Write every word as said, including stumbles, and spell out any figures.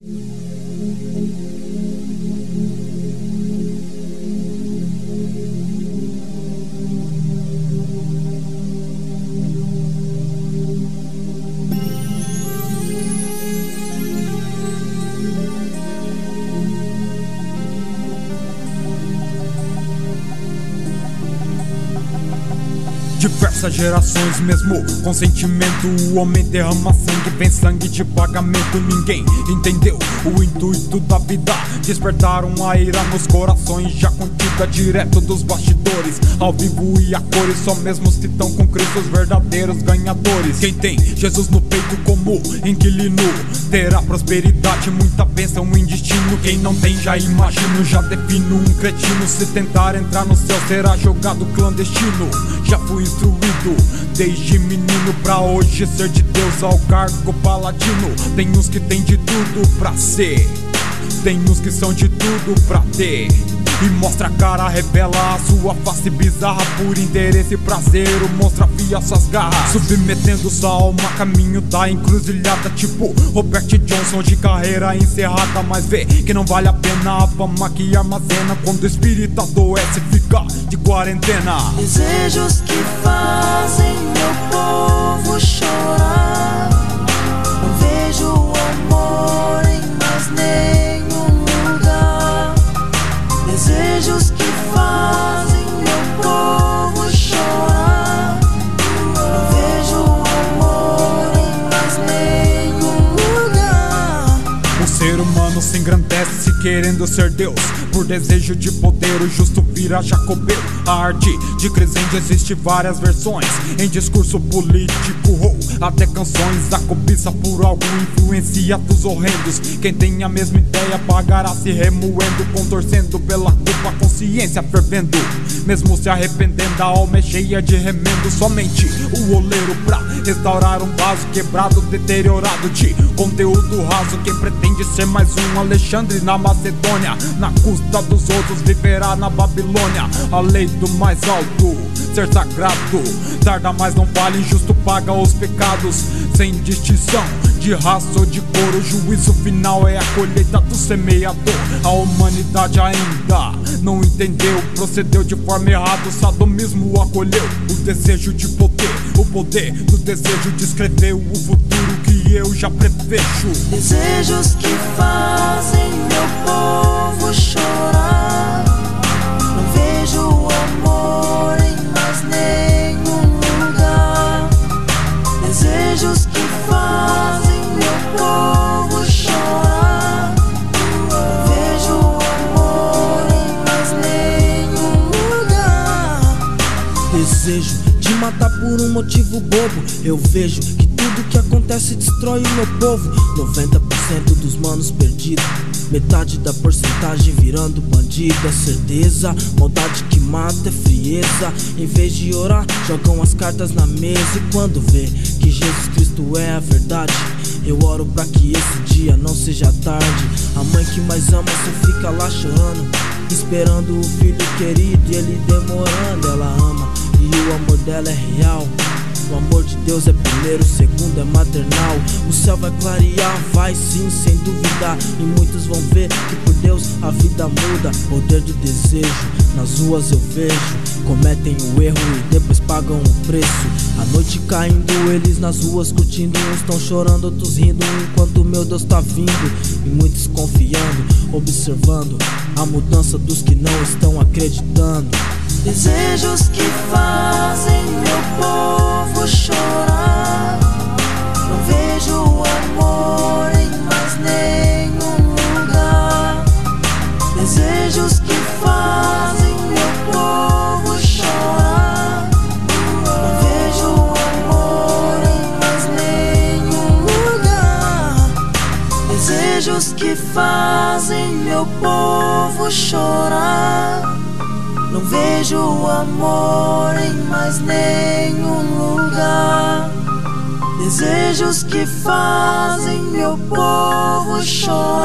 Diversas gerações, mesmo com sentimento, o homem derrama sangue, vem sangue de pagamento. Ninguém entendeu o intuito da vida, despertaram a ira nos corações, já contida direto dos bastidores. Ao vivo e a cores, só mesmo os que estão com Cristo, os verdadeiros ganhadores. Quem tem Jesus no peito como inquilino, terá prosperidade, muita bênção em destino. Quem não tem, já imagino, já defino um cretino. Se tentar entrar no céu, será jogado clandestino. Já fui instruído desde menino pra hoje ser de Deus ao cargo paladino. Tem uns que tem de tudo pra ser, tem uns que são de tudo pra ter. E mostra a cara, revela a sua face bizarra, por interesse e prazer o monstro afia suas garras, submetendo sua alma a caminho da encruzilhada, tipo Robert Johnson de carreira encerrada. Mas vê que não vale a pena a fama que armazena, quando o espírito adoece fica de quarentena. Desejos que fazem meu povo chorar, não vejo amor em mais nenhum lugar. Desejos que fazem meu povo chorar, não vejo amor em mais nenhum lugar. O ser humano se engrandece querendo ser Deus, por desejo de poder o justo vira jacobeu. A arte de Crescente existe várias versões, em discurso político ou até canções. A cobiça por algo influencia atos horrendos, quem tem a mesma ideia pagará se remoendo, contorcendo pela culpa, consciência fervendo. Mesmo se arrependendo, a alma é cheia de remendo. Somente o oleiro pra restaurar um vaso quebrado, deteriorado de conteúdo raso. Quem pretende ser mais um Alexandre na Macedônia, na custa dos outros viverá na Babilônia. A lei do mais alto, ser sagrado, tarda mas não falha, injusto paga os pecados, sem distinção de raça ou de cor. O juízo final é a colheita do semeador. A humanidade ainda não entendeu, procedeu de forma errada, o sadomismo acolheu. O desejo de poder, o poder do desejo de escrever o futuro que eu já prevejo. Desejos que fazem meu povo chorar, não vejo amor em mais nenhum lugar. Desejos que fazem meu povo chorar, não vejo amor em mais nenhum lugar. Desejo de matar por um motivo bobo, eu vejo que tudo que acontece destrói o meu povo. Noventa por cento dos manos perdidos, metade da porcentagem virando bandido. É certeza, maldade que mata é frieza. Em vez de orar, jogam as cartas na mesa. E quando vê que Jesus Cristo é a verdade, eu oro pra que esse dia não seja tarde. A mãe que mais ama só fica lá chorando, esperando o filho querido e ele demorando. Ela ama e o amor dela é real. O amor de Deus é primeiro, o segundo é maternal. O céu vai clarear, vai sim, sem duvidar. E muitos vão ver que por Deus a vida muda. Poder do desejo, nas ruas eu vejo, cometem o erro e depois pagam o preço. A noite caindo, eles nas ruas curtindo. Uns estão chorando, outros rindo, enquanto meu Deus tá vindo. E muitos confiando, observando a mudança dos que não estão acreditando. Desejos que fazem meu povo chorar, não vejo amor em mais nenhum lugar. Desejos que fazem meu povo chorar, não vejo amor em mais nenhum lugar. Desejos que fazem meu povo chorar, não vejo amor em mais nenhum lugar. Desejos que fazem meu povo chorar.